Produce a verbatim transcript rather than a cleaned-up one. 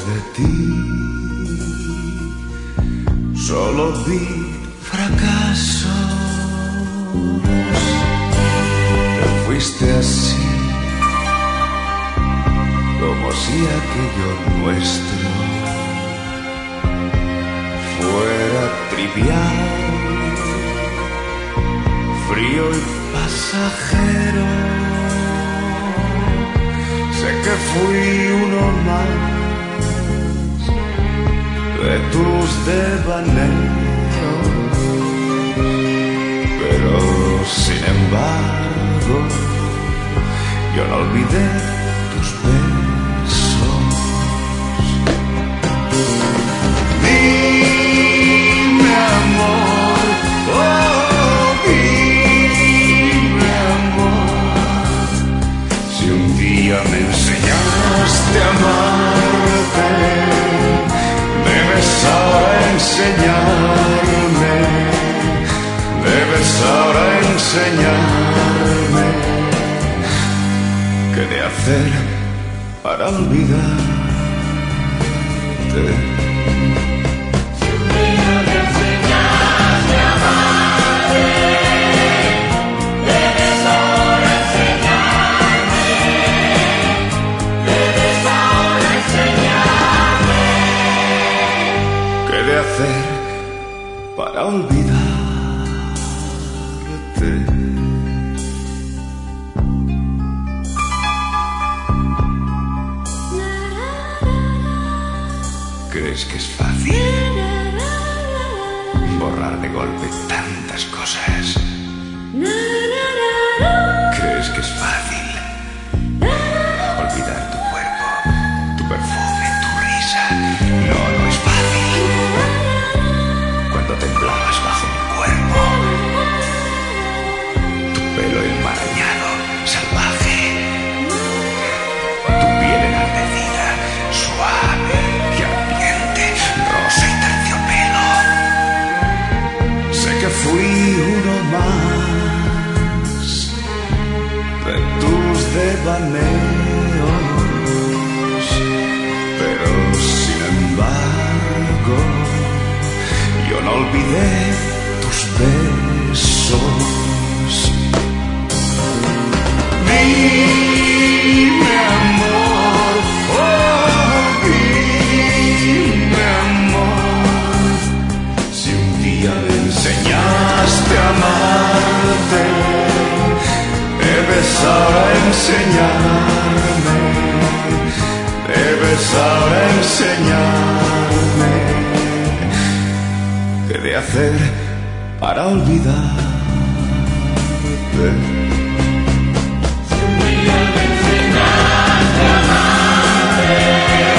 de ti solo vi fracasos. Te fuiste así, como si aquello nuestro fuera trivial, frío y pasajero. Sé que fui uno más de tus devaneos, pero sin embargo yo no olvidé tus besos. Dime amor, oh dime amor, si un día me enseñaste a amarte, debes ahora enseñarme, debes ahora enseñarme qué de hacer para olvidarte. Si un día me enseñaste a amarte, debes ahora enseñarme, debes ahora enseñarme ¿Qué de hacer para olvidarte? ¿Crees que es fácil borrar de golpe tantas cosas? ¿Crees que es fácil olvidar tu cuerpo, tu perfume, tu risa? No, no es fácil. Cuando temblabas bajo mi cuerpo, tu pelo enmarañado, salvaje, tu piel enardecida, suave y ardiente, rosa y terciopelo. Sé que fui uno más de tus devaneos, pero sin embargo yo no olvidé tus besos. Dime amor, oh dime amor, si un día me enseñaste a amarte, debes ahora enseñarme, debes ahora enseñarme qué de hacer para olvidarte. Si un día me enseñaste a amarte,